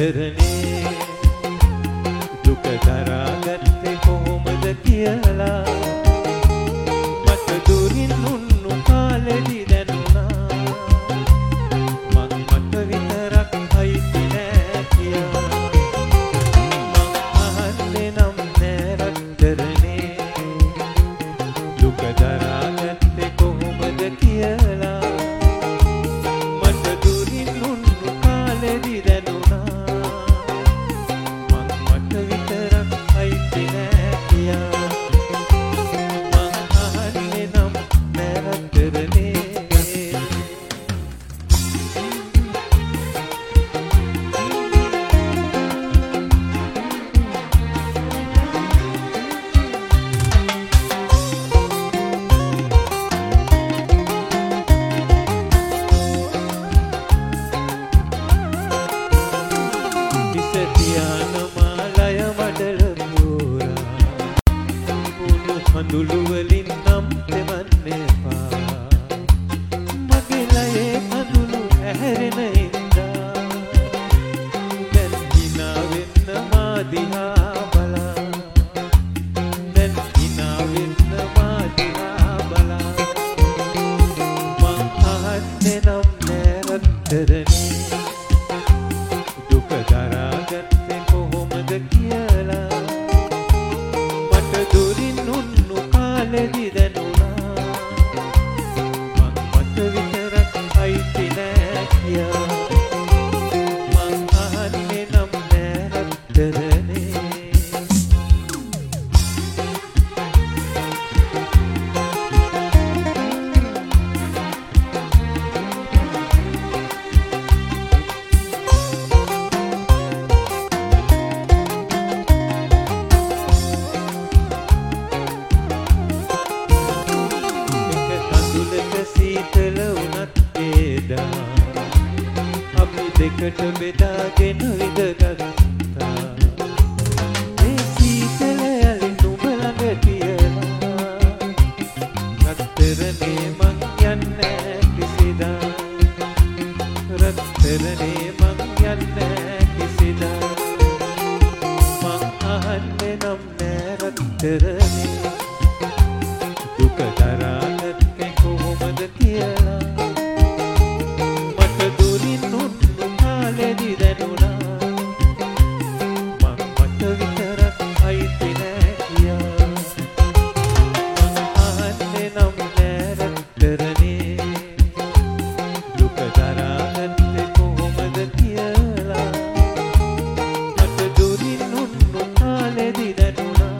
නැතරනේ දුක දරාගත්තේ කොහොමද කියලා මට දුරින් උන්නු කාලෙදි දැනුණා මං මට විතරක් අයිති නෑ කියා මං අහන්නේ නම් නෑ නැතරනේ දුක දරාගත්තේ කොහොමද කියලා මට දුරින් උන්නු කාලෙදි දැනුණා මං මට විතරක් අයිති නෑ කියා මං අහන්නේ නම් නෑ නැතරනේ හඳුළු වලින් නම් දෙවන්න එපා මගේ ලයේ හඳුළු ඇහැරෙන ඉඳා දැන් hina වෙන්න මා දිහා බලා දැන් hina වෙන්න මා දිහා බලා මං අහන්නේ නම් නෑ නැතරනේ දුක දරාගත්තේ කොහොමද කියලා මට දුරින් උන්නු කාලෙදි දැනුණා මං මට විතරක් අයිති නෑ කියා මං අහන්නේ නම් නෑ නැතරනේ සීතල වුණත් ඒදා අපි දෙකට බෙදාගෙන විඳගත්තා මේ සීතල යලි නුඹ ළඟ තියලා රත්තරනේ මං යන්නේ කිසිදා රත්තරනේ මං යන්නේ කිසිදා මං අහන්නේ නම් නෑ රත්තරනේ දුක දරාගත්තේ කොහොමද කියලා මට දුරින් උන්නු කාලෙදි දැනුණා මං මට විතරක් අයිති නෑ කියා මං අහන්නේ නම් නෑ නැතරනේ දුක දරාගත්තේ කොහොමද කියලා මට දුරින් උන්නු කාලෙදි දැනුණා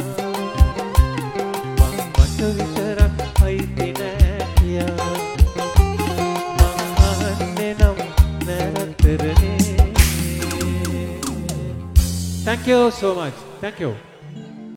මං මට විතරක් අයිති නෑ කියා මං අහන්නේ නම් නෑ නැතරනේ Thank you so much. Thank you.